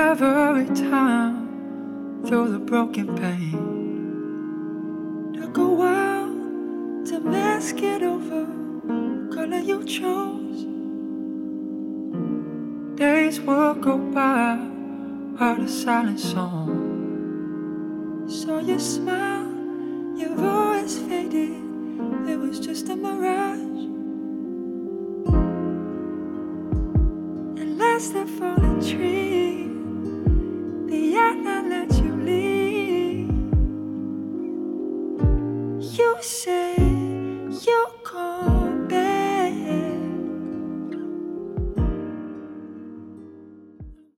every time through the broken pain. Took a while to mask it over color you chose. Days would go by, heard a silent song. Saw you smile, your voice faded, it was just a mirage. And last the fallen tree, the outline let you leave. You said